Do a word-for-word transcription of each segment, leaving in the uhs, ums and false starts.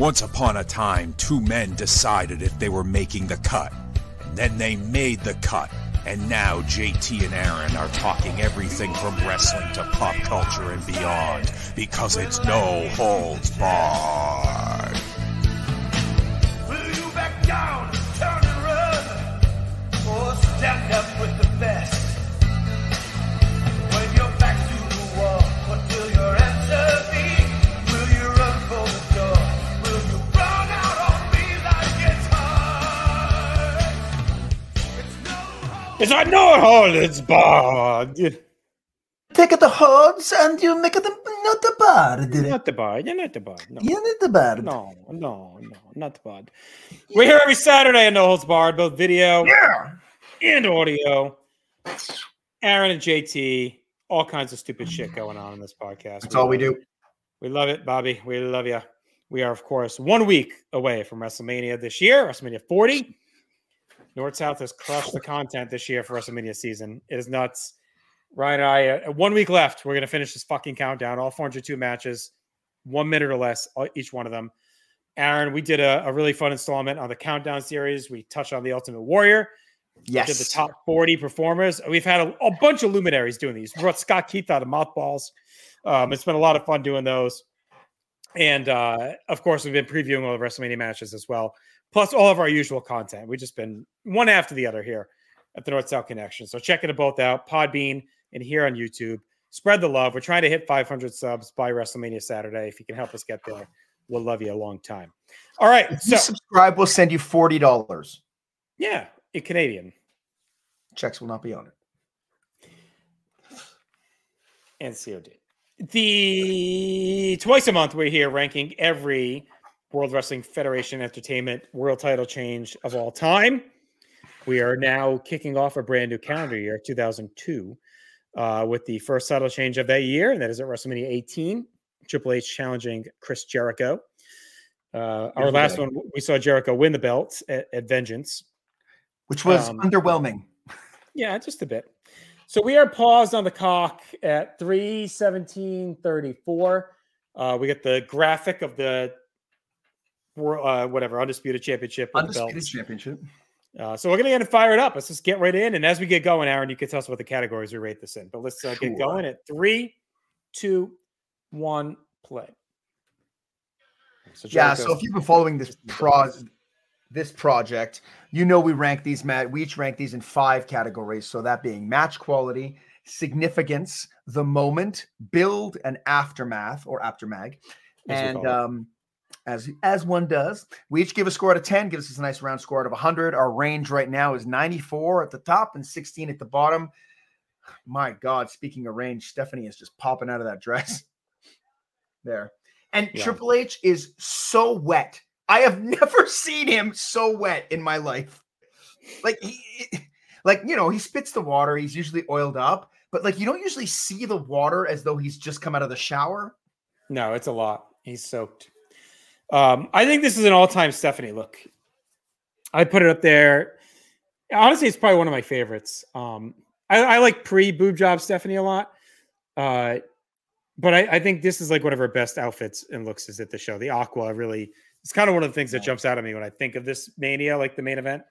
Once upon a time, two men decided if they were making the cut. Then they made the cut. And now J T and Aaron are talking everything from wrestling to pop culture and beyond, because it's no holds barred. Will you back down, turn and run, or stand up with the best? When your back's to the wall, what will your answer be? Will you run for the door? Will you run out on me like it's hard? It's no hold. It's not no holds barred. Take the holds and you make them not the bar. Not the bar. You're not the bar. No. You're not the bar. No, no, no, not the bar. We're here every Saturday on No Holds Barred, both video Yeah. and audio. Aaron and J T, all kinds of stupid shit going on in this podcast. That's all we love do. it. We love it, Bobby. We love you. We are, of course, one week away from WrestleMania this year, WrestleMania forty. North South has crushed the content this year for WrestleMania season. It is nuts. Ryan and I, uh, one week left. We're going to finish this fucking countdown. All four hundred two matches, one minute or less, all, each one of them. Aaron, we did a, a really fun installment on the Countdown series. We touched on the Ultimate Warrior. Yes. Did the top forty performers. We've had a, a bunch of luminaries doing these. We brought Scott Keith out of Mothballs. Um, it's been a lot of fun doing those. And, uh, of course, we've been previewing all the WrestleMania matches as well, plus all of our usual content. We've just been one after the other here at the North-South Connection. So check it both out, Podbean and here on YouTube. Spread the love. We're trying to hit five hundred subs by WrestleMania Saturday. If you can help us get there, we'll love you a long time. All right. If So you subscribe, we'll send you forty dollars. yeah, in Canadian. Checks will not be on it. And C O D. The twice a month we're here ranking every World Wrestling Federation Entertainment world title change of all time. We are now kicking off a brand new calendar year, two thousand two, uh, with the first title change of that year, and that is at WrestleMania eighteen. Triple H challenging Chris Jericho. Uh, our Good last day. one, we saw Jericho win the belt at, at Vengeance. Which was Um, underwhelming. Yeah, just a bit. So we are paused on the cock at three seventeen thirty-four. Uh, we get the graphic of the wor- uh, whatever Undisputed Championship with the Undisputed belts. championship. Uh, so we're gonna get it fired up. Let's just get right in, and as we get going, Aaron, you can tell us what the categories we rate this in. But let's uh, get Sure. going at three, two, one, play. So Yeah, Jericho's- so if you've been following this pro this project, you know we rank these mat we each rank these in five categories. So that being match quality, significance, the moment, build, and aftermath or aftermag. As we And call it. um as as one does, we each give a score out of ten, gives us a nice round score out of one hundred. Our range right now is ninety-four at the top and sixteen at the bottom. My God, speaking of range, Stephanie is just popping out of that dress. There. And Yeah. Triple H is so wet. I have never seen him so wet in my life. Like he, like you know, he spits the water. He's usually oiled up, but like you don't usually see the water as though he's just come out of the shower. No, it's a lot. He's soaked. Um, I think this is an all-time Stephanie look. I put it up there. Honestly, it's probably one of my favorites. Um, I, I like pre-boob job Stephanie a lot. Uh, but I, I think this is like one of her best outfits and looks is at the show. The aqua really, it's kind of one of the things that jumps out at me when I think of this Mania, like the main event.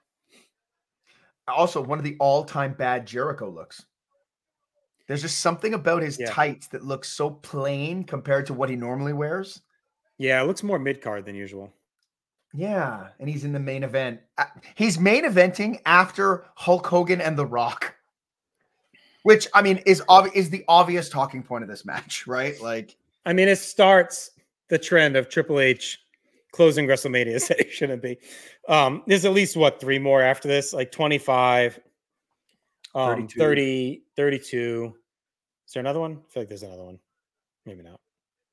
Also, one of the all-time bad Jericho looks. There's just something about his Yeah. tights that looks so plain compared to what he normally wears. Yeah, it looks more mid-card than usual. Yeah, and he's in the main event. Uh, He's main eventing after Hulk Hogan and The Rock, which I mean is obvi- is the obvious talking point of this match, right? Like, I mean, it starts the trend of Triple H closing WrestleMania that it shouldn't be. Um, there's at least what three more after this, like twenty-five, um, thirty-two. thirty, thirty-two. Is there another one? I feel like there's another one. Maybe not.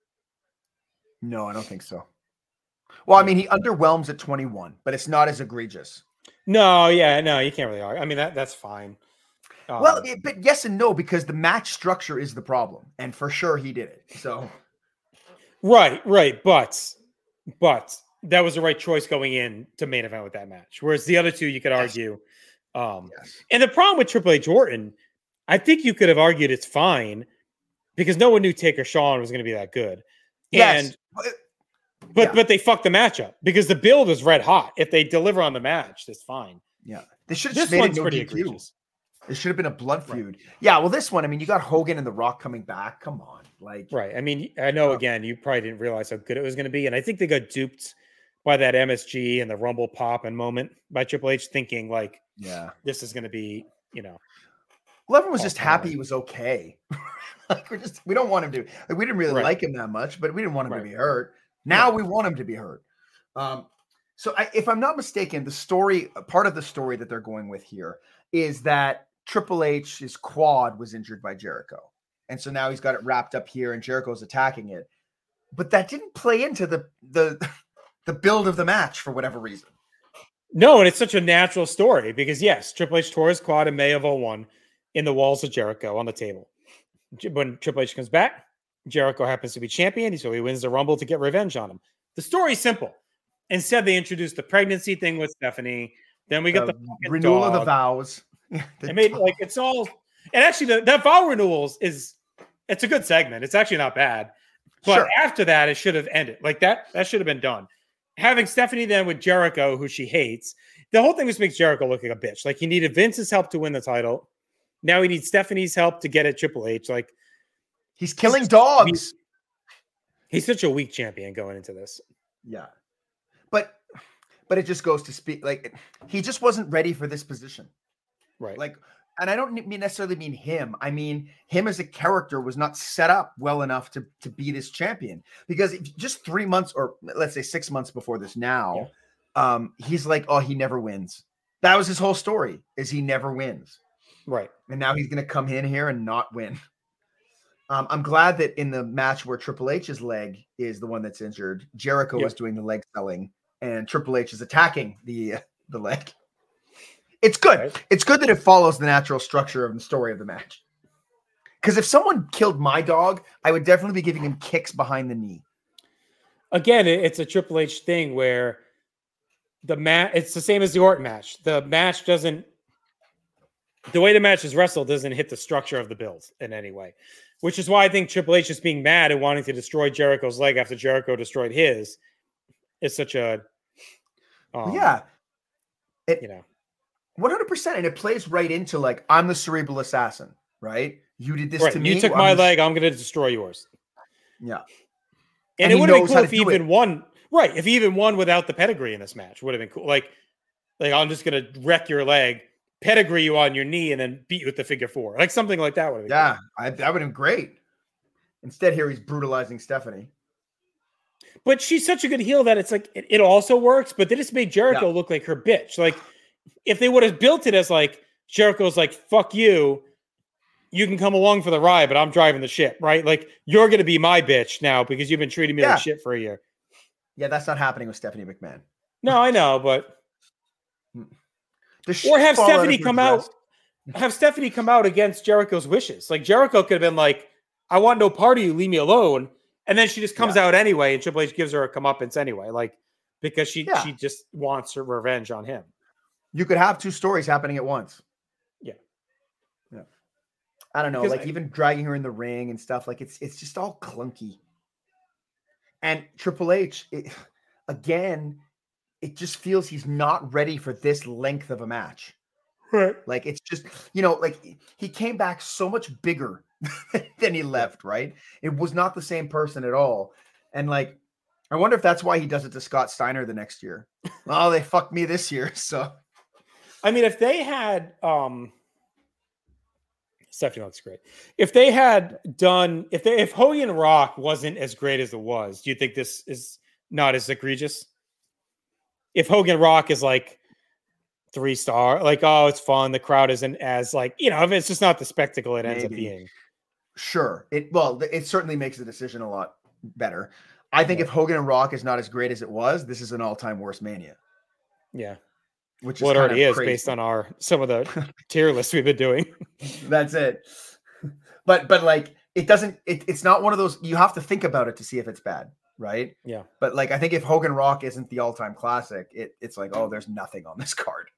no, I don't think so. Well, I mean, he underwhelms at twenty-one, but it's not as egregious. No, yeah, no, you can't really argue. I mean, that that's fine. Um, Well, it, but yes and no, because the match structure is the problem, and for sure he did it. So right, right, but but that was the right choice going in to main event with that match. Whereas the other two, you could Yes. argue. Um, yes, And the problem with Triple H Orton, I think you could have argued it's fine because no one knew Taker Sean was going to be that good. yes. And But- But Yeah. but they fucked the match up because the build is red hot. If they deliver on the match, that's fine. Yeah, they should have This just made one's it no pretty D Q. egregious. It should have been a blood feud. Yeah, well, this one, I mean, you got Hogan and The Rock coming back. Come on, like, Right. I mean, I know again, you probably didn't realize how good it was going to be. And I think they got duped by that M S G and the Rumble pop and moment by Triple H, thinking like yeah. this is going to be, you know, Well, everyone was All just happy time. he was okay. Like, we're just, we don't want him to, like, we didn't really Right. like him that much, but we didn't want him Right. to be hurt. Now we want him to be hurt. Um, so I, if I'm not mistaken, the story, part of the story that they're going with here is that Triple H's quad was injured by Jericho. And so now he's got it wrapped up here and Jericho's attacking it. But that didn't play into the, the, the build of the match for whatever reason. no, and it's such a natural story because yes, Triple H tore his quad in May of oh one in the walls of Jericho on the table. J- When Triple H comes back, Jericho happens to be champion, so he wins the Rumble to get revenge on him. The story's simple. Instead, they introduced the pregnancy thing with Stephanie. Then we got the, The fucking renewal of the dog. vows. The It made dog. like it's all, and actually the, that vow renewals is it's a good segment. It's actually not bad, but Sure. after that, it should have ended like that. That should have been done. Having Stephanie then with Jericho, who she hates, the whole thing just makes Jericho look like a bitch. Like he needed Vince's help to win the title. Now he needs Stephanie's help to get at Triple H. Like He's killing dogs. he's such a weak champion going into this. Yeah. But but it just goes to speak like he just wasn't ready for this position. Right. Like, and I don't mean necessarily mean him. I mean him as a character was not set up well enough to to be this champion because if- just three months or let's say six months before this now, um, he's like, oh, he never wins. That was his whole story is he never wins. right. And now he's going to come in here and not win. Um, I'm glad that in the match where Triple H's leg is the one that's injured, Jericho Yep. was doing the leg selling, and Triple H is attacking the uh, the leg. It's good. Right. It's good that it follows the natural structure of the story of the match. Because if someone killed my dog, I would definitely be giving him kicks behind the knee. Again, it- it's a Triple H thing where the match, it's the same as the Orton match. The match doesn't, the way the match is wrestled doesn't hit the structure of the build in any way, which is why I think Triple H just being mad and wanting to destroy Jericho's leg after Jericho destroyed his is such a, um, yeah, you know, one hundred percent. And it plays right into like, I'm the cerebral assassin, right? You did this right. to me. You took I'm my the- leg, I'm going to destroy yours. Yeah. And, And it he would have been knows cool how if to he do even it. won. Right. If he even won without the pedigree in this match, would have been cool. Like, like I'm just going to wreck your leg, pedigree you on your knee, and then beat you with the figure four. Like something like that would have been Yeah, I, that would have been great. Instead, here he's brutalizing Stephanie. cool. But she's such a good heel that it's like, it, it also works, but they just made Jericho Yeah. look like her bitch. Like, if they would have built it as like, Jericho's like, fuck you, you can come along for the ride, but I'm driving the ship, right? Like, you're going to be my bitch now because you've been treating me Yeah. like shit for a year. Yeah, that's not happening with Stephanie McMahon. No, I know, but The shit or have fall out of Stephanie her come dress. out, have Stephanie come out against Jericho's wishes. Like Jericho could have been like, I want no part of you, leave me alone. And then she just comes out anyway, and Triple H gives her a comeuppance anyway, like because she Yeah. she just wants her revenge on him. You could have two stories happening at once. Yeah. Yeah. I don't know, Because like I- even dragging her in the ring and stuff, like it's it's just all clunky. And Triple H, it, again, it just feels he's not ready for this length of a match. Right. Like it's just, you know, like he came back so much bigger than he left, right? It was not the same person at all. And like, I wonder if that's why he does it to Scott Steiner the next year. Oh, they fucked me this year. So I mean, if they had um Stephanie looks great. If they had done if they if Hogan Rock wasn't as great as it was, do you think this is not as egregious? If Hogan Rock is like three star, like, oh, it's fun, the crowd isn't as like, you know, if it's just not the spectacle it ends up Maybe. being. sure. It well, it certainly makes the decision a lot better. I think Yeah. if Hogan and Rock is not as great as it was, this is an all-time worst Mania, Yeah. which Well, is it kind already of is crazy. based on our some of the tier lists we've been doing. That's it. But but like it doesn't it, it's not one of those you have to think about it to see if it's bad, right? Yeah. But like I think if Hogan Rock isn't the all-time classic, it, it's like, oh, there's nothing on this card.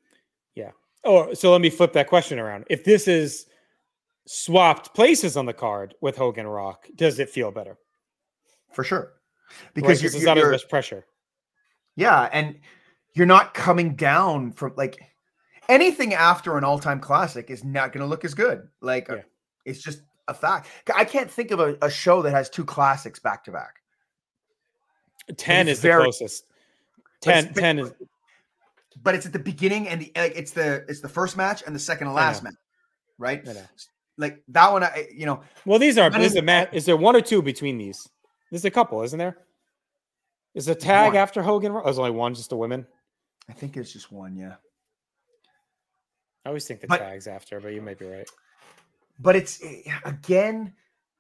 Oh, so let me flip that question around. If this is swapped places on the card with Hogan Rock, does it feel better? For sure. because Right, you're, it's you're, not as you're much pressure. yeah, and you're not coming down from like anything after an all-time classic is not going to look as good. Like uh, Yeah. it's just a fact. I can't think of a, a show that has two classics back to back. ten it's is very- the closest. But it's- ten, but- ten is But it's at the beginning and the like. It's the it's the first match and the second to last know. match, right? I know. Like that one, I you know. Well, these are. When Is is- a mat? Is there one or two between these? There's a couple, isn't there? Is a tag One. after Hogan? Oh, there's only one, just the women. I think it's just one, yeah. I always think the But- tags after, but you might be right. But it's again,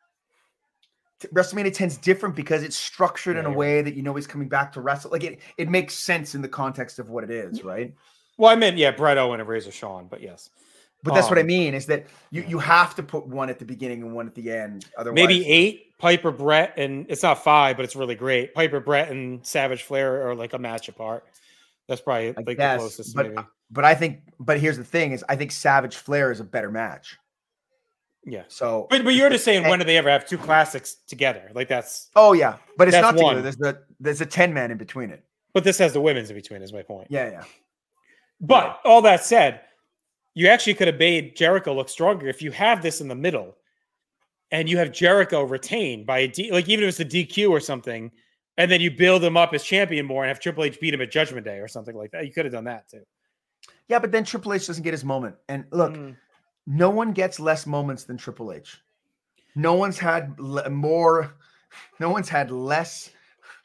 t- WrestleMania ten is different because it's structured Yeah, in a you're way that you know he's coming back to wrestle. Like it, it makes sense in the context of what it is, right? Well, I meant yeah, Brett Owen and Razor Shawn, but yes, But that's what I Um, mean is that you yeah. you have to put one at the beginning and one at the end. Otherwise, maybe eight. Piper Brett and it's not five, but it's really great. Piper Brett and Savage Flair are like a match apart. That's probably I like guess, the closest, but maybe. but I think but here's the thing is I think Savage Flair is a better match. Yeah, So, but but you're just saying And- when do they ever have two classics together? Like that's. oh yeah, but it's That's not together. one. There's the there's a ten man in between it. But this has the women's in between, is my point. Yeah, yeah. But all that said, you actually could have made Jericho look stronger if you have this in the middle and you have Jericho retained by a D, like even if it's a D Q or something, and then you build him up as champion more and have Triple H beat him at Judgment Day or something like that. You could have done that too. Yeah, but then Triple H doesn't get his moment. And look, Mm. no one gets less moments than Triple H. No one's had le- more. No one's had less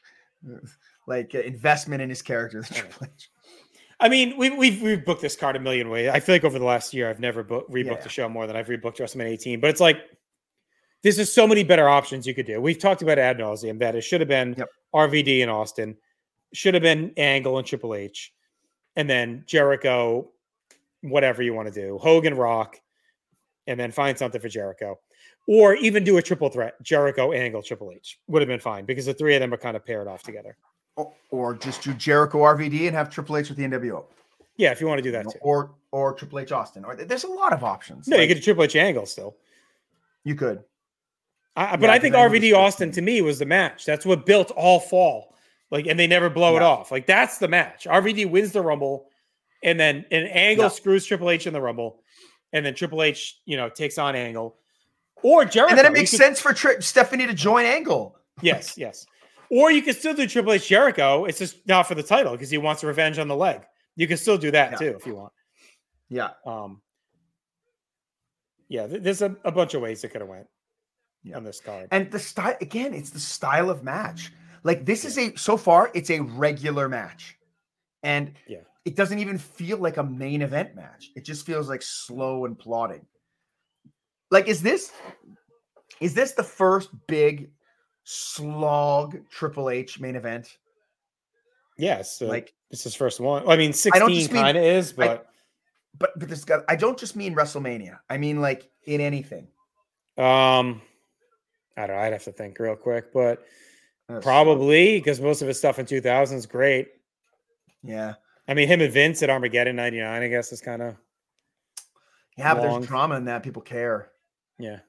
like uh, investment in his character than Triple H. I mean, we, we've we've booked this card a million ways. I feel like over the last year, I've never book, rebooked Yeah. a show more than I've rebooked WrestleMania eighteen. But it's like there's just so many better options you could do. We've talked about ad nauseum that it should have been Yep. R V D in Austin, should have been Angle and Triple H, and then Jericho, whatever you want to do, Hogan, Rock, and then find something for Jericho, or even do a triple threat: Jericho, Angle, Triple H would have been fine because the three of them are kind of paired off together. Or, or just do Jericho R V D and have Triple H with the N W O. Yeah, if you want to do that You know, too. or or Triple H Austin. Or there's a lot of options. No, you Like, could do Triple H Angle still. you could. I, but Yeah, I think because I R V D would- Austin to me was the match. That's what built all fall. Like, and they never blow it Yeah. off. Like, that's the match. R V D wins the Rumble, and then an Angle Yeah. screws Triple H in the Rumble, and then Triple H, you know, takes on Angle, or Jericho. And then it You makes could- sense for Tri- Stephanie to join Angle. Yes, yes. Or you could still do Triple H Jericho. It's just not for the title because he wants revenge on the leg. You can still do that Yeah. too if you want. Yeah. Um, yeah, th- there's a, a bunch of ways it could have went Yeah. on this card. And the style again, it's the style of match. Like this is a so far, it's a regular match. And Yeah. it doesn't even feel like a main event match. It just feels like slow and plodding. Like, is this is this the first big slog Triple H main event? Yes, uh, Like, it's his first one. I mean, I don't sixteen just mean- kind of is, I- but but but this guy, I don't just mean WrestleMania. I mean like in anything. um, I don't know. I'd have to think real quick, but That's- probably because most of his stuff in two thousand is great. Yeah. I mean, him and Vince at Armageddon ninety-nine, I guess, is kind of Yeah, but Long. there's drama in that. People care. yeah,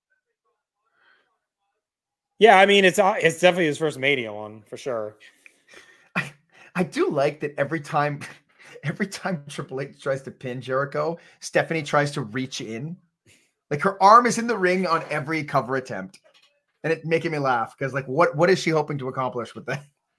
yeah. I mean, it's uh, it's definitely his first Mania one for sure. I, I do like that every time every time Triple H tries to pin Jericho, Stephanie tries to reach in. Like her arm is in the ring on every cover attempt. And it making me laugh because like what what is she hoping to accomplish with that?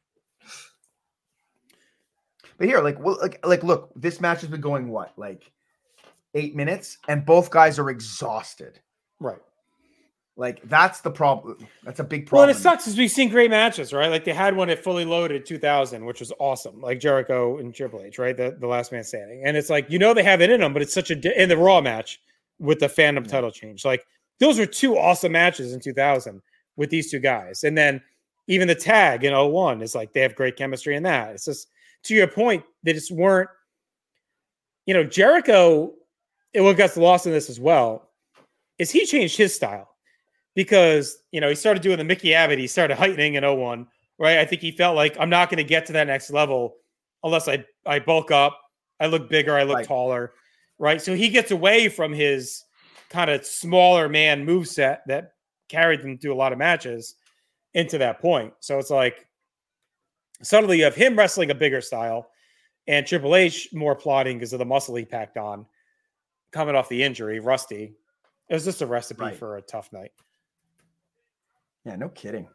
But here, like, well, like, like, look, this match has been going what, like eight minutes, and both guys are exhausted. Right. Like, that's the problem. That's a big Well, problem. and it sucks because we've seen great matches, right? Like they had one at Fully Loaded two thousand, which was awesome, like Jericho and Triple H, right? The, the last man standing. And it's like, you know, they have it in them, but it's such a, di- in the Raw match with the Phantom Yeah. title change. Like those were two awesome matches in two thousand with these two guys. And then even the tag in oh one is like, they have great chemistry in that. It's just, to your point, they just weren't, you know, Jericho, and what gets lost in this as well is he changed his style. Because, you know, he started doing the Mickey Abbott, he started heightening in oh one, right? I think he felt like I'm not going to get to that next level unless I, I bulk up, I look bigger, I look Right. taller, right? So he gets away from his kind of smaller man moveset that carried them through a lot of matches. into that point. So it's like suddenly you have him wrestling a bigger style and Triple H more plotting because of the muscle he packed on coming off the injury, rusty. It was just a recipe Right. for a tough night. Yeah, no kidding.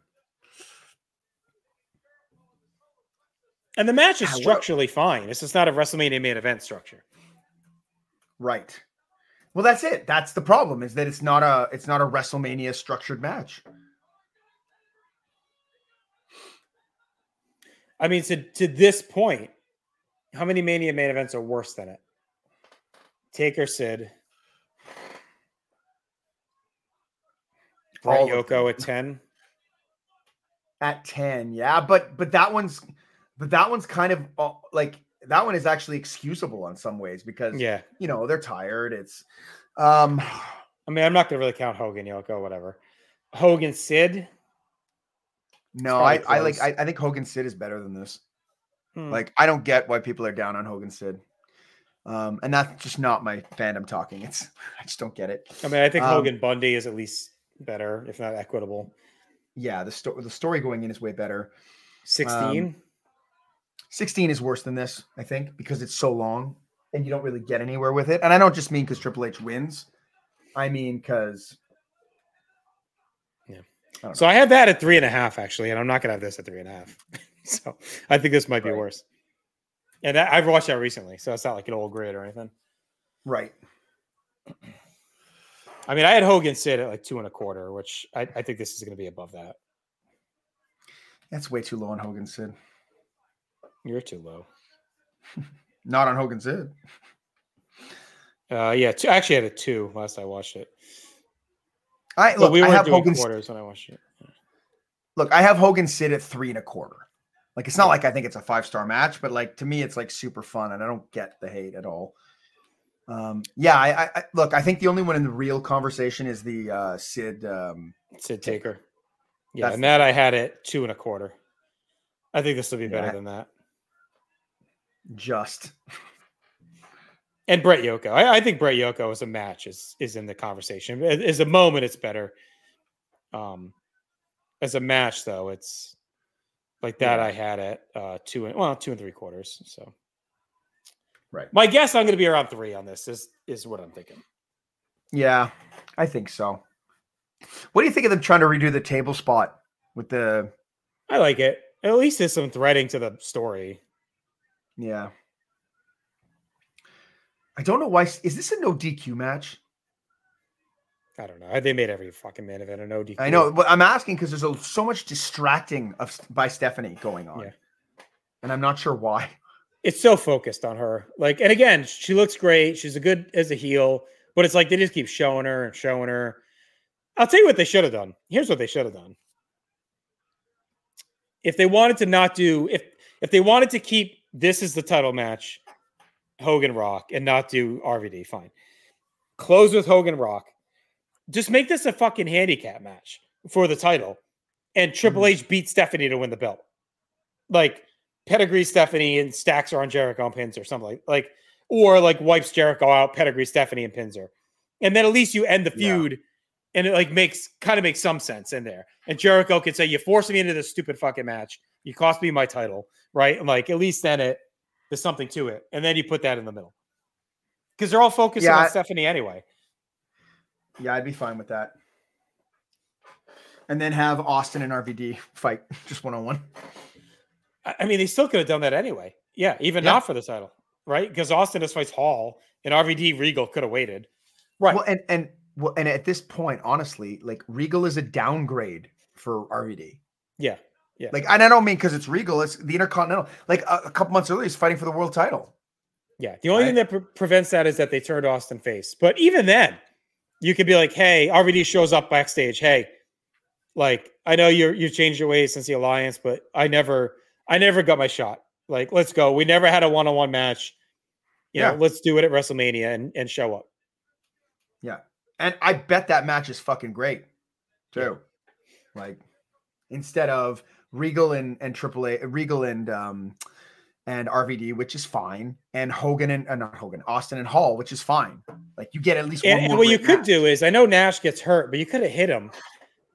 And the match is Ah, what- structurally fine. It's just not a WrestleMania main event structure. Right. Well, that's it. That's the problem, is that it's not a it's not a WrestleMania structured match. I mean, to, to this point, how many Mania main events are worse than it? Taker, Sid, Bret All of them. Yoko at ten. At ten, yeah, but but that one's but that one's kind of uh, like that one is actually excusable in some ways because Yeah. you know they're tired. It's um I mean, I'm not going to really count Hogan, Yoko, whatever. Hogan, Sid. no, probably I I like close. I, I think Hogan Sid is better than this. Hmm. Like I don't get why people are down on Hogan Sid. Um, and that's just not my fandom talking. It's I just don't get it. I mean, I think Um, Hogan Bundy is at least better, if not equitable. Yeah, the story the story going in is way better. sixteen. sixteen is worse than this, I think, because it's so long and you don't really get anywhere with it. And I don't just mean because Triple H wins. I mean because So I had that at three and a half, actually, and I'm not going to have this at three and a half. So I think this might be Right. worse. And I, I've watched that recently, so it's not like an old grade or anything. right. I mean, I had Hogan Sid at like two and a quarter, which I, I think this is going to be above that. That's way too low on Hogan Sid. You're too low. Not on Hogan Sid. Uh, yeah, two, actually, I had a two last I watched it. I But look, we I weren't have doing Hogan quarters when I watched it. look, I have Hogan Sid at three and a quarter. Like it's not like I think it's a five-star match, but like to me, it's like super fun, and I don't get the hate at all. Um, yeah, I, I look, I think the only one in the real conversation is the uh Sid um Sid Taker. Yeah, That's and that I had it two and a quarter. I think this will be better Yeah. than that. just And Bret Yoko. I, I think Bret Yoko as a match is is in the conversation. As as a moment, it's better. Um, as a match, though, it's like that. Yeah. I had it uh, two and well, two and three quarters. So, right. my guess, I'm going to be around three on this. Is is what I'm thinking. Yeah, I think so. What do you think of them trying to redo the table spot with the I like it. At least there's some threading to the story. yeah. I don't know why. Is this a no D Q match? I don't know. They made every fucking man event a no D Q. I know, but I'm asking because there's a, so much distracting of by Stephanie going on, Yeah. and I'm not sure why. It's so focused on her. Like, and again, she looks great. She's a good as a heel, but it's like they just keep showing her and showing her. I'll tell you what they should have done. Here's what they should have done. If they wanted to not do, if if they wanted to keep this as the title match, Hogan Rock, and not do R V D, fine. Close with Hogan Rock. Just make this a fucking handicap match for the title, and Triple H beat Stephanie to win the belt. Like pedigree Stephanie and stacks her on Jericho and pins or something like, like or like wipes Jericho out, pedigree Stephanie and pins her, and then at least you end the Yeah. feud, and it like makes kind of makes some sense in there. And Jericho can say, "You forced me into this stupid fucking match. You cost me my title, right?" And like at least then it there's something to it, and then you put that in the middle because they're all focusing Yeah, on I- Stephanie anyway. Yeah, I'd be fine with that. And then have Austin and R V D fight just one on one. I I mean, they still could have done that anyway. Yeah, even Yeah. not for the title, right? Because Austin just fights Hall, and R V D Regal could have waited, right? Well, and and well, and at this point, honestly, like Regal is a downgrade for R V D. yeah, yeah. Like, and I don't mean because it's Regal; it's the Intercontinental. Like a, a couple months earlier, he's fighting for the world title. Yeah, the only Right. thing that pre- prevents that is that they turned Austin face. But even then, you could be like, "Hey, R V D shows up backstage. Hey, like I know you're you changed your ways since the alliance, but I never, I never got my shot. Like, let's go. We never had a one on one match. You Yeah. know, let's do it at WrestleMania and and show up." Yeah, and I bet that match is fucking great, too. Like instead of Regal and and Triple A, Regal and um and R V D, which is fine, and Hogan and uh, not Hogan, Austin and Hall, which is fine. Like you get at least one And, and more what you great could match. do is, I know Nash gets hurt, but you could have hit him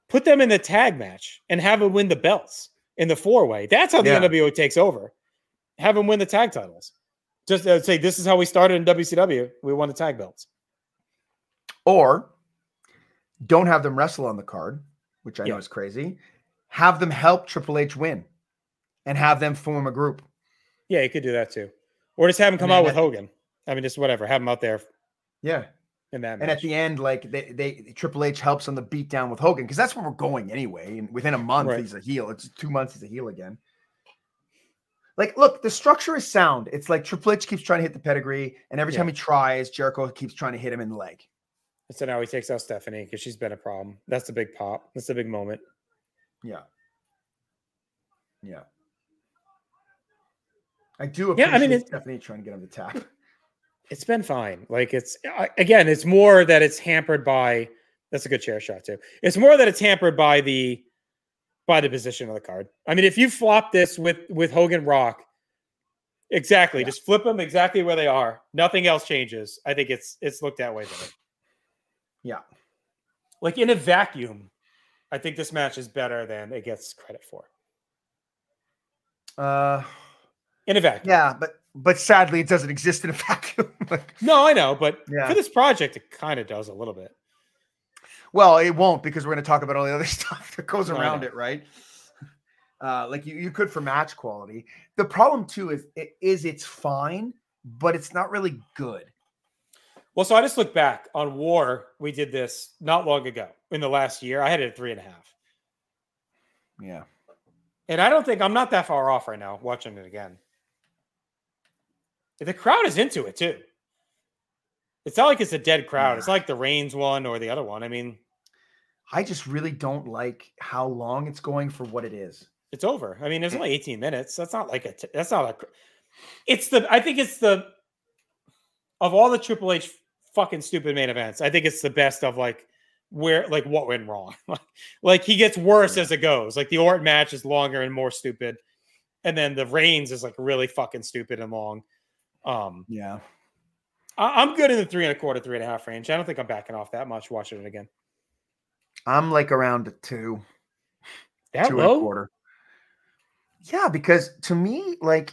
put them in the tag match and have them win the belts in the four way. That's how the Yeah. N W O takes over. Have them win the tag titles. Just uh, say, this is how we started in W C W. We won the tag belts. Or don't have them wrestle on the card, which I know Yeah. is crazy. Have them help Triple H win and have them form a group. Yeah, you could do that too. Or just have him come And out then with at- Hogan. I mean, just whatever. Have him out there Yeah. in that And match. at the end, like they, they Triple H helps on the beatdown with Hogan because that's where we're going anyway. And within a month, Right. he's a heel. It's two months, he's a heel again. Like, look, the structure is sound. It's like Triple H keeps trying to hit the pedigree, and every Yeah. time he tries, Jericho keeps trying to hit him in the leg. So now he takes out Stephanie because she's been a problem. That's the big pop. That's the big moment. Yeah. Yeah. I do Yeah, appreciate I mean, it- Stephanie trying to get him to tap. It's been fine. Like it's I- again, it's more that it's hampered by. That's a good chair shot too. It's more that it's hampered by the by the position of the card. I mean, if you flop this with with Hogan Rock, exactly, Yeah. just flip them exactly where they are. Nothing else changes. I think it's it's looked that way better. Yeah. Like in a vacuum, I think this match is better than it gets credit for. Uh, In a vacuum. yeah, but but sadly, it doesn't exist in a vacuum. Like, No, I know, but Yeah. for this project, it kind of does a little bit. well, it won't because we're going to talk about all the other stuff that goes No, I around know. it, right? Uh, like you, you could for match quality. The problem too is it is it's fine, but it's not really good. Well, so I just look back on War. We did this not long ago in the last year. I had it at three and a half. Yeah. And I don't think I'm not that far off right now watching it again. The crowd is into it too. It's not like it's a dead crowd. It's not like the Reigns one or the other one. I mean, I just really don't like how long it's going for what it is. it's over. I mean, there's only eighteen minutes. That's not like a. T- that's not a. It's the. I think it's the. Of all the Triple H fucking stupid main events, I think it's the best of like where like what went wrong. Like he gets worse as it goes. Like the Orton match is longer and more stupid, and then the Reigns is like really fucking stupid and long. Um, Yeah. I- I'm good in the three and a quarter, three and a half range. I don't think I'm backing off that much watching it again. I'm like around a two, That two and a low? quarter. Yeah, because to me, like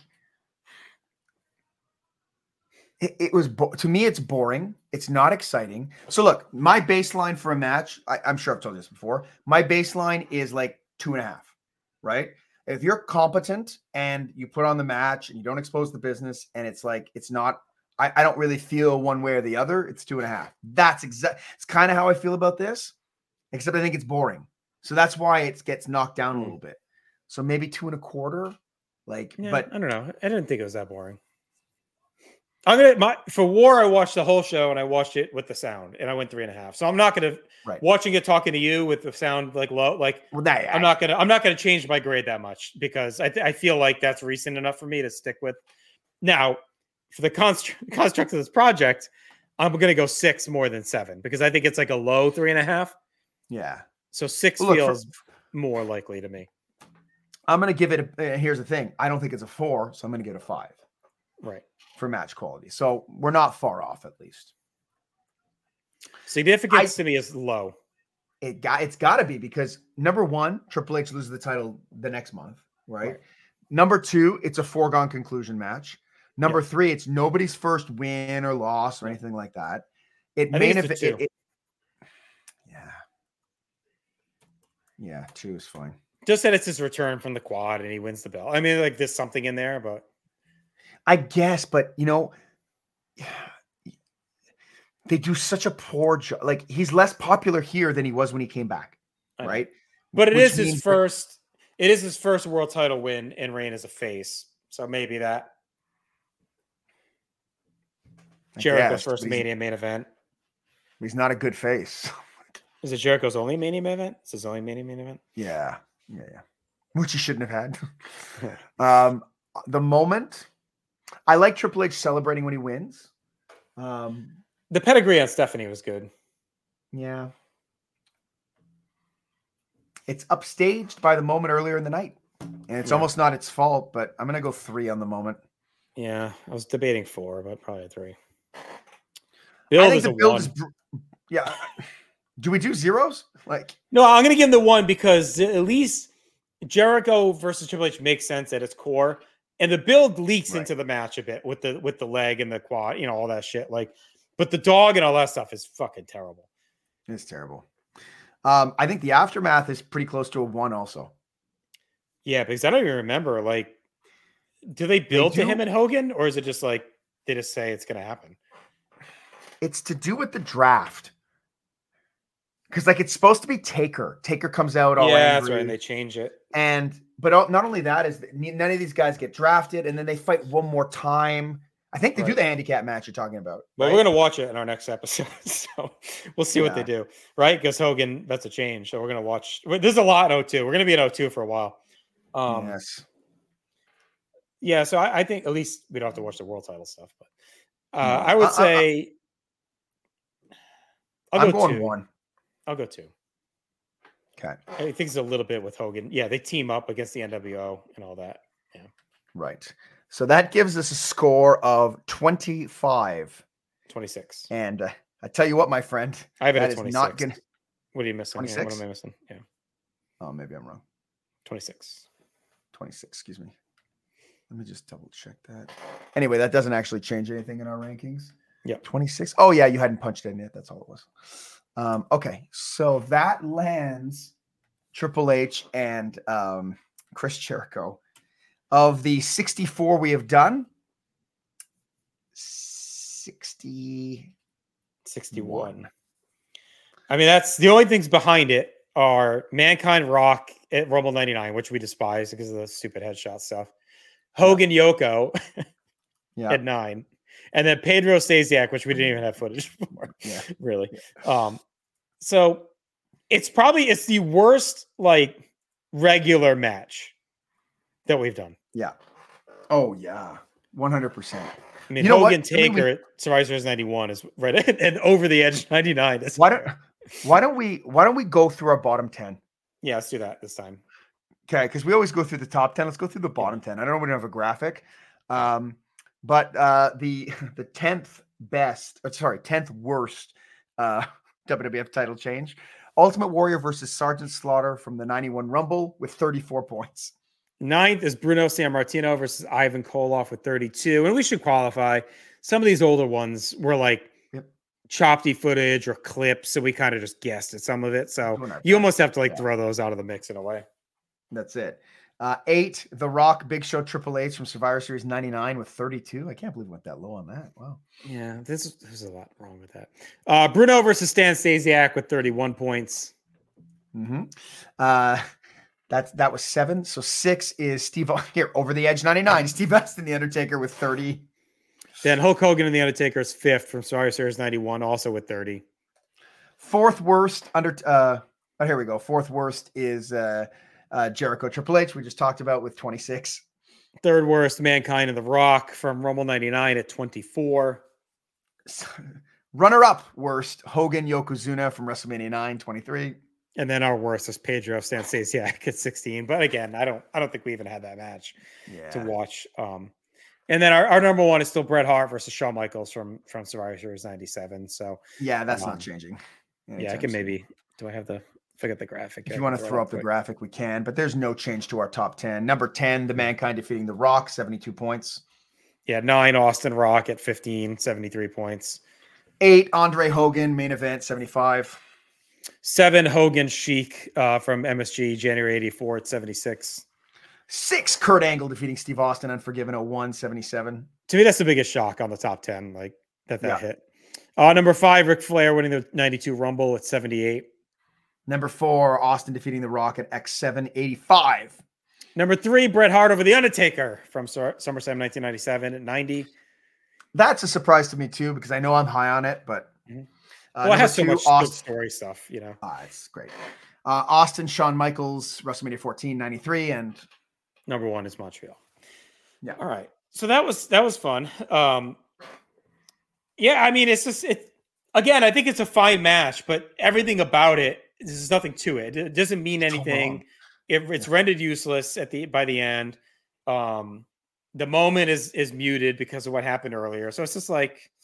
it, it was bo- to me, it's boring. It's not exciting. So look, my baseline for a match, I, I'm sure I've told you this before. My baseline is like two and a half, right? If you're competent and you put on the match and you don't expose the business, and it's like it's not, I, I don't really feel one way or the other. It's two and a half. That's exact. It's kind of how I feel about this, except I think it's boring. So that's why it gets knocked down a little bit. So maybe two and a quarter, like, Yeah, but I don't know. I didn't think it was that boring. I'm gonna my for War. I watched the whole show and I watched it with the sound, and I went three and a half. So I'm not gonna Right. watching it talking to you with the sound like low. Like well, that, I'm not gonna I'm not gonna change my grade that much because I th- I feel like that's recent enough for me to stick with. Now, for the construct construct of this project, I'm gonna go six more than seven because I think it's like a low three and a half. Yeah. So six Well, look, for- feels more likely to me. I'm going to give it a, uh, here's the thing. I don't think it's a four, so I'm going to give it a five Right. for match quality. So we're not far off at least. Significance I- to me is low. It got, it's got to be because number one, Triple H loses the title the next month, right? Right. Number two, it's a foregone conclusion match. Number three, it's nobody's first win or loss or anything like that. It I main think it's a event. two. It, it, yeah. Yeah, two is fine. Just that it's his return from the quad and he wins the belt. I mean, like there's something in there, but I guess, but you know, they do such a poor job. Like he's less popular here than he was when he came back, I know. right? but it Which is his means that- first. It is his first world title win in reign as a face. So maybe that I Jericho's guess, first but he's, Mania main event. he's not a good face. Is it Jericho's only Mania main event? It's his only Mania main event. yeah, yeah, yeah. Which he shouldn't have had. um, the moment I like Triple H celebrating when he wins. Um, The pedigree on Stephanie was good. yeah. It's upstaged by the moment earlier in the night. And it's Yeah. almost not its fault, but I'm going to go three on the moment. Yeah, I was debating four, but probably a three. I Build think is the a build one. is, br- yeah. Do we do zeros? Like, No, I'm gonna give him the one because at least Jericho versus Triple H makes sense at its core, and the build leaks Right. into the match a bit with the with the leg and the quad, you know, all that shit. Like, but the dog and all that stuff is fucking terrible. it's terrible. Um, I think the aftermath is pretty close to a one also. Yeah, because I don't even remember. Like, do they build to do. him and Hogan, or is it just like they just say it's gonna happen? It's to do with the draft. Because like it's supposed to be Taker. Taker comes out all yeah, angry. that's right. And they change it. And but all- not only that is that none of these guys get drafted, and then they fight one more time. I think they do Right. the handicap match you're talking about. But right? we're gonna watch it in our next episode, so we'll see what they Yeah. do, right? Because Hogan, that's a change. So we're gonna watch. There's a lot in oh two. We're gonna be in oh two for a while. Um, yes. Yeah, so I, I think at least we don't have to watch the world title stuff. But uh, No. I would I- I- say I'll I'm go going two. one. I'll go two. Okay. I think it's a little bit with Hogan. Yeah, they team up against the N W O and all that. Right. So that gives us a score of twenty-five. twenty-six. And uh, I tell you what, my friend, I have it that at is twenty-six. not gonna. What are you missing? here? What twenty-six? am I missing? Yeah, Oh, maybe I'm wrong. twenty-six. twenty-six. Excuse me. Let me just double check that. Anyway, that doesn't actually change anything in our rankings. Yeah. twenty-six. Oh, yeah. You hadn't punched in it. That's all it was. Um, okay. So that lands Triple H and um, Chris Jericho. Of the sixty-four we have done, sixty. sixty-one. I mean, that's the only things behind it are Mankind Rock at Rumble ninety-nine, which we despise because of the stupid headshot stuff. Hogan Yoko Yeah. at nine. And then Pedro Stasiak, which we didn't even have footage for. Yeah. Really. Um, so it's probably it's the worst like regular match that we've done. Yeah. Oh, yeah. one hundred percent. I mean, You know what? Hogan I mean, we- Taker at Survivor Series ninety-one is right and Over the Edge ninety-nine. Is, Why don't why don't we why don't we go through our bottom ten? yeah, let's do that this time. Okay, because we always go through the top ten. Let's go through the bottom ten. I don't know we don't have a graphic. Um, but uh the the tenth best, uh, sorry, tenth worst uh W W F title change. Ultimate Warrior versus Sergeant Slaughter from the ninety-one Rumble with thirty-four points. Ninth is Bruno Sammartino versus Ivan Koloff with thirty-two. And we should qualify. Some of these older ones were like Yep. choppy footage or clips. So we kind of just guessed at some of it. So Doing our you almost have to like Yeah. throw those out of the mix in a way. That's it. Uh, eight, The Rock, Big Show, Triple H from Survivor Series ninety-nine with thirty-two. I can't believe it went that low on that. Wow. Yeah, this is, there's a lot wrong with that. Uh, Bruno versus Stan Stasiak with thirty-one points. Mm-hmm. Uh, that's that was seven. So six is Steve here Over the Edge ninety-nine. Steve Austin, The Undertaker with thirty. Then Hulk Hogan and The Undertaker is fifth from Survivor Series ninety-one, also with thirty. Fourth worst under. Uh, oh, here we go. Fourth worst is uh, uh, Jericho Triple H. We just talked about with twenty-six. Third worst, Mankind and The Rock from Rumble ninety-nine at twenty-four. Runner up worst Hogan Yokozuna from WrestleMania nine, twenty-three. And then our worst is Pedro Stan Stasiak at sixteen. But again, I don't I don't think we even had that match Yeah. to watch. Um, and then our, our number one is still Bret Hart versus Shawn Michaels from, from Survivor Series ninety-seven. So Yeah, that's Um, not changing. yeah, I anytime can soon. maybe do I have the forget the graphic? If here. you want to Right throw up up the quick. graphic, we can, but there's no change to our top ten. Number ten, The Mankind defeating The Rock, seventy-two points. Yeah, nine Austin Rock at fifteen, seventy-three points. Eight, Andre Hogan, main event, seventy-five. Seven Hogan Sheik uh, from M S G January eighty-four at seventy-six. Six, Kurt Angle defeating Steve Austin, Unforgiven, oh one, seventy-seven. To me, that's the biggest shock on the top ten, like that that Yeah. hit. Uh, number five, Ric Flair winning the ninety-two Rumble at seventy-eight. Number four, Austin defeating The Rock at X seven, eighty-five. Number three, Bret Hart over The Undertaker from Sur- SummerSlam nineteen ninety-seven at ninety. That's a surprise to me too, because I know I'm high on it, but Mhm. uh, Well, it has so number much two, good Austin. story stuff, you know. Ah, it's great. Uh, Austin, Shawn Michaels, WrestleMania fourteen, ninety-three, and Number one is Montreal. Yeah. All right. So that was that was fun. Um, yeah, I mean, it's just it. Again, I think it's a fine match, but everything about it, there's nothing to it. It doesn't mean So anything. long. It, it's rendered useless at the by the end. Um, the moment is is muted because of what happened earlier. So it's just like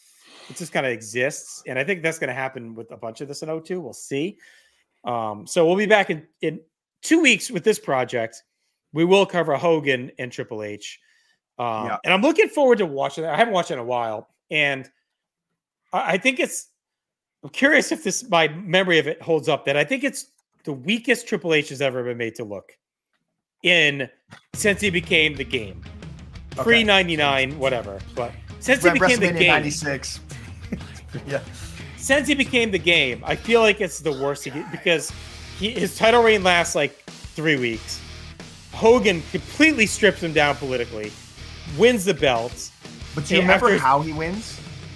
It just kind of exists. And I think that's going to happen with a bunch of this in oh two. We'll see. Um, so we'll be back in, in two weeks with this project. We will cover Hogan and Triple H. Um, Yeah. And I'm looking forward to watching that. I haven't watched it in a while. And I, I think it's, I'm curious if this, my memory of it holds up, that I think it's the weakest Triple H has ever been made to look in since he became the game. Pre ninety-nine, whatever. But since he became the game. ninety-six. Yeah. Since he became the game, I feel like it's the worst he, because he, his title reign lasts like three weeks. Hogan completely strips him down politically, wins the belts. But do you And remember after- how he wins?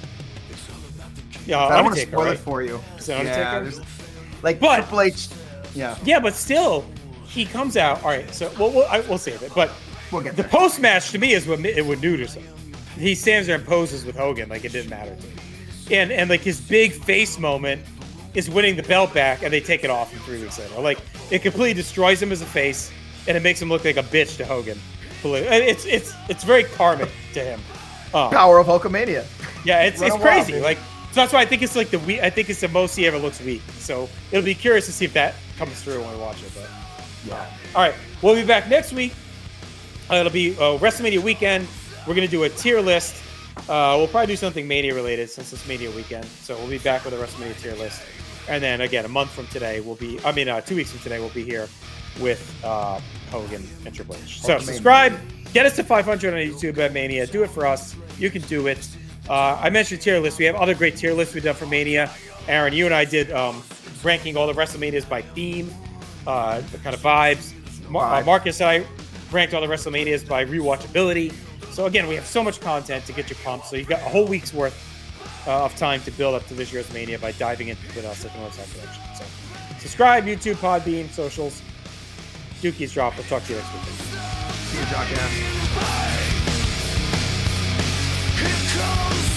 Yeah, I don't want to Undertaker, spoil right? it for you. Is it Yeah, Undertaker? there's- like But- Triple H. Yeah, Yeah, but still, he comes out. All right, so we'll, we'll, I, we'll save it. But we'll get the there. post match to me is what it would do to him. He stands there and poses with Hogan like it didn't matter to him. And and like his big face moment is winning the belt back, and they take it off him three weeks later. Like it completely destroys him as a face, and it makes him look like a bitch to Hogan. It's it's it's very karmic to him. Um, Power of Hulkamania. yeah, it's Run it's a wild, crazy. baby. Like so that's why I think it's like the weak. I think it's the most he ever looks weak. So it'll be curious to see if that comes through when we watch it. But Yeah. all right, we'll be back next week. Uh, it'll be uh, WrestleMania weekend. We're gonna do a tier list. Uh, we'll probably do something Mania related since it's Mania weekend. So we'll be back with a WrestleMania tier list. And then again, a month from today, we'll be. I mean, uh, two weeks from today, we'll be here with uh, Hogan and Triple H. So Hulkamania. subscribe, get us to five hundred on YouTube at Mania. Do it for us. You can do it. Uh, I mentioned tier lists. We have other great tier lists we've done for Mania. Aaron, you and I did um, ranking all the WrestleManias by theme, uh, the kind of vibes. Mar- uh, Vibe. Marcus and I ranked all the WrestleManias by rewatchability. So again, we have so much content to get you pumped. So you've got a whole week's worth uh, of time to build up to this year's Mania by diving in with us at the Northside Collection. So subscribe, YouTube, Podbean, socials. Dookie's drop. We'll talk to you next week. See you, Jock Ass. Here comes